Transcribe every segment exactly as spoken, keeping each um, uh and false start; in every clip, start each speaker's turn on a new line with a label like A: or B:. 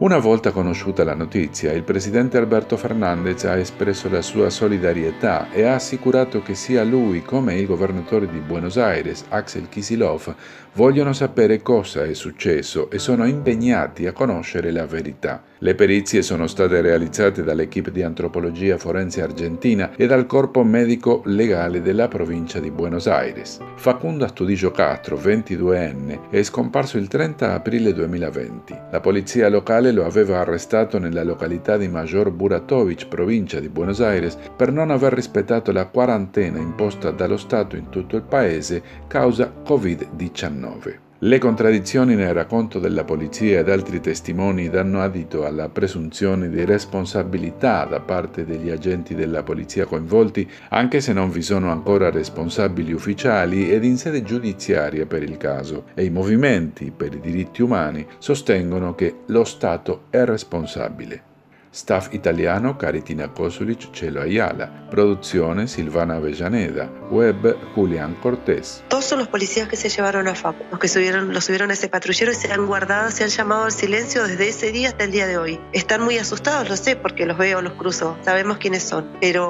A: Una volta conosciuta la notizia, il presidente Alberto Fernández ha espresso la sua solidarietà e ha assicurato che sia lui come il governatore di Buenos Aires, Axel Kicillof, vogliono sapere cosa è successo e sono impegnati a conoscere la verità. Le perizie sono state realizzate dall'equipe di antropologia forense argentina e dal corpo medico legale della provincia di Buenos Aires. Facundo Astudillo Castro, ventiduenne, è scomparso il trenta aprile duemilaventi. La polizia locale lo aveva arrestato nella località di Major Buratovich, provincia di Buenos Aires, per non aver rispettato la quarantena imposta dallo Stato in tutto il paese causa covid diciannove. Le contraddizioni nel racconto della polizia ed altri testimoni danno adito alla presunzione di responsabilità da parte degli agenti della polizia coinvolti, anche se non vi sono ancora responsabili ufficiali ed in sede giudiziaria per il caso, e i movimenti per i diritti umani sostengono che lo Stato è responsabile. Staff italiano Caritina Kosulic, Chelo Ayala. Producción Silvana Avellaneda. Web Julián Cortés.
B: Todos son los policías que se llevaron a Facu, los que subieron, los subieron a ese patrullero y se han guardado, se han llamado al silencio desde ese día hasta el día de hoy. Están muy asustados, lo sé, porque los veo, los cruzo, sabemos quiénes son,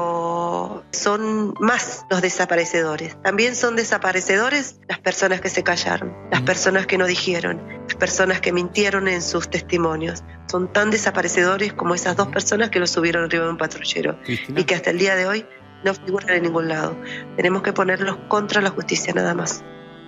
B: pero son más los desaparecedores. También son desaparecedores las personas que se callaron, las personas que no dijeron, las personas que mintieron en sus testimonios. Son tan desaparecedores como esas dos personas que los subieron arriba de un patrullero y que hasta el día de hoy no figuran en ningún lado. Tenemos que ponerlos contra la justicia nada más.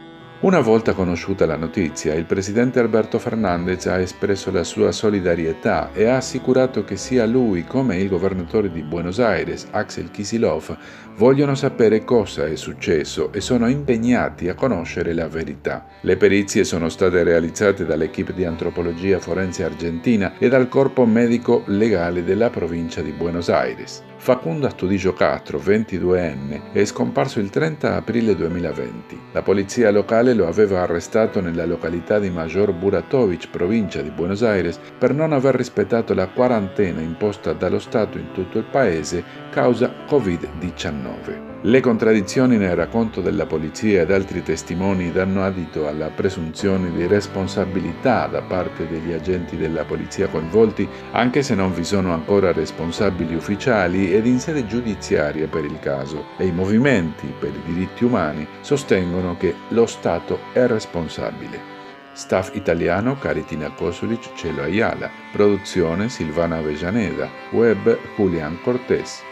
A: Una volta conosciuta la notizia, il presidente Alberto Fernández ha espresso la sua solidarietà e ha assicurato che sia lui come il governatore di Buenos Aires, Axel Kicillof, vogliono sapere cosa è successo e sono impegnati a conoscere la verità. Le perizie sono state realizzate dall'equipe di antropologia forense argentina e dal corpo medico legale della provincia di Buenos Aires. Facundo Astudillo Castro, ventiduenne, è scomparso il trenta aprile duemilaventi. La polizia locale lo aveva arrestato nella località di Major Buratovich, provincia di Buenos Aires, per non aver rispettato la quarantena imposta dallo Stato in tutto il paese causa covid diciannove. Le contraddizioni nel racconto della polizia ed altri testimoni danno adito alla presunzione di responsabilità da parte degli agenti della polizia coinvolti, anche se non vi sono ancora responsabili ufficiali ed in sede giudiziaria per il caso, e i movimenti per i diritti umani sostengono che lo Stato è responsabile. Staff italiano Caritina Kosulic, Chelo Ayala. Produzione Silvana Avellaneda. Web Julián Cortés.